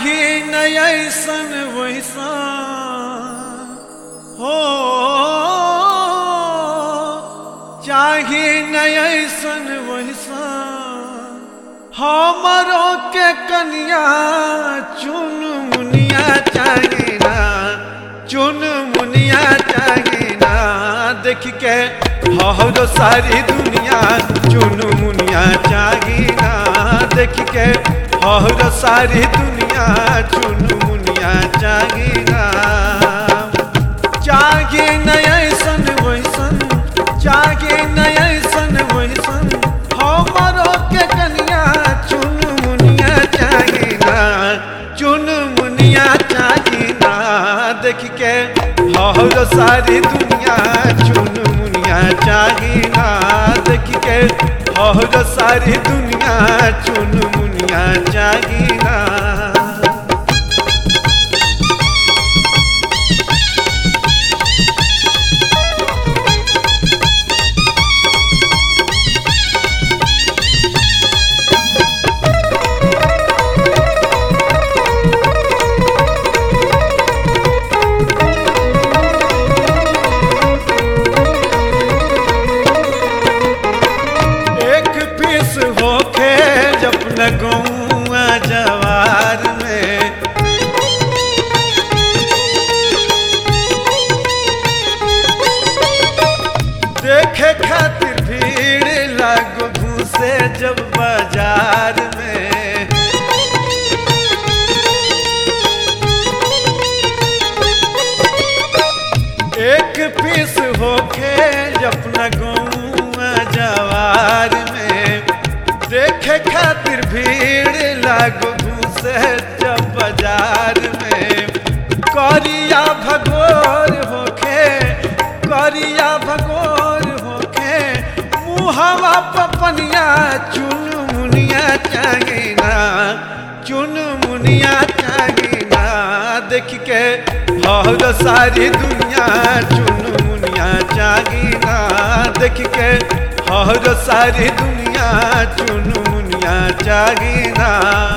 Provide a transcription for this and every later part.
चाहे न ऐसन वैसा हो, चाहे न ऐसन वैसा हमरो के कन्या चुन मुनिया चाहे ना, चुन मुनिया चाहे ना। देख के हर सारी दुनिया चुन मुनिया चाहे ना, देख के हर सारी दुनिया चुन मुनिया चाहे ना। चाहे न ऐसन वैसन, चाहे न ऐसन वैसन हमरो के कन्या चुन मुनिया चाहे ना, चुन मुनिया चाहे ना। देख के हर सारी दुनिया चुन मुनिया चाहे ना, देख के हर सारी दुनिया चुन मुनिया चाहे ना। होके अपना गौआ जवार में देखे खातिर भीड़ लागो घूसे जब बाजार में। एक पीस होके अपना गौआ जवार में देखे खातिर भीड़ लागो घूसे जब बाजार में। करिया भगोर होके, करिया भगोर होके मुहवा पपनिया चुन मुनिया चाहे ना, चुन मुनिया चाहे ना। देख के हर सारी दुनिया चुन मुनिया चाहे ना, देख के हर सारी दुनिया चुन मुनिया चाहे ना।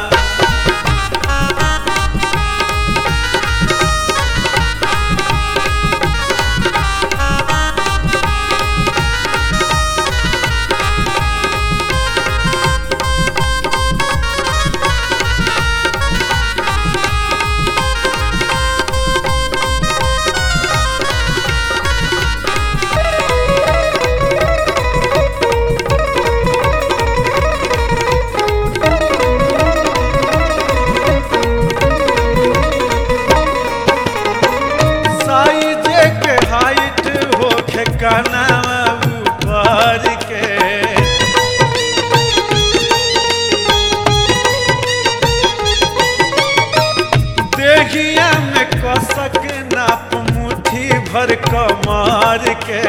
कानावा ऊपर के देहिया में कसक नाप मुट्ठी भर कमर के।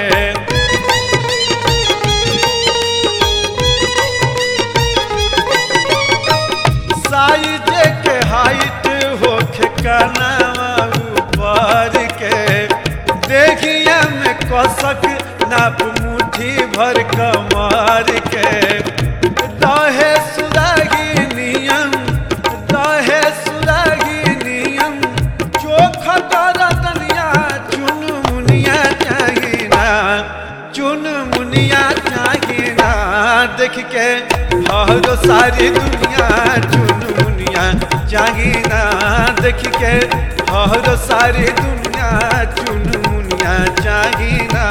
साइज के हाइट होके कानावा ऊपर के देहिया में कसक नाप मुट्ठी भर कमर के। दहे सुरागी नियम, दहे सुरागी नियम चोख दरदनिया चुन मुनिया चाहे ना, चुन मुनिया चाहे ना। देख के हर सारी दुनिया चुन मुनिया चाहे ना, देख के हर सारी दुनिया चुन मुनिया चाहे ना।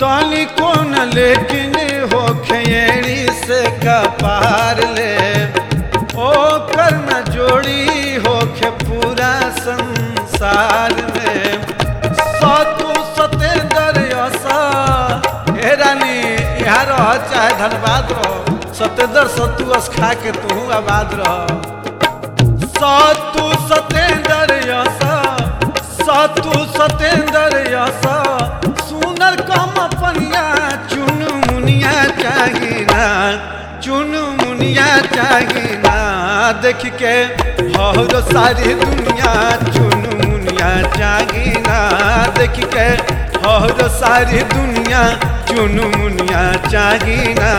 ताली को न लेकिन हो खेड़ी से कपार ले ओ कर न जोड़ी हो खे पूरा संसार में सतु सतेंद्र यसा हे रानी यहाँ रह चाहे धनबाद रहो सतेंद्र सतुअस खा के तू आबाद रह सतु सतेंद्र यसा सतु सतेंद्र यसा सुनर कम पनिया चुन मुनिया चाहिना चुन मुनिया चाहिना देख के हर सारी दुनिया चुन मुनिया चाहिना देख के हर सारी दुनिया चुन मुनिया चाहिना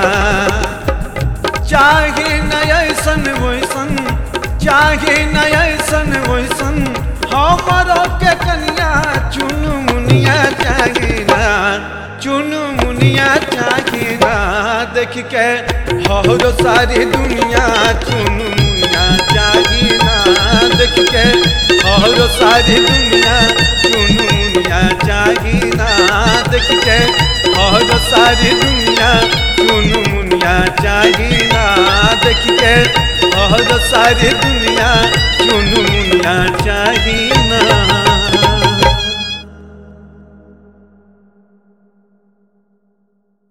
चाहे नयसन वैसन चाहे नयसन वैसन हमरो के कन्या चुन मुनिया चाहिना चुन मुनिया चाहिना देख के हर सारी दुनिया चुन मुनिया चाहिना देख के हर सारी दुनिया चुन मुनिया चाहिना देख के हर सारी दुनिया चुन मुनिया चाहिना देख के हर सारी दुनिया चुन मुनिया चाहिना।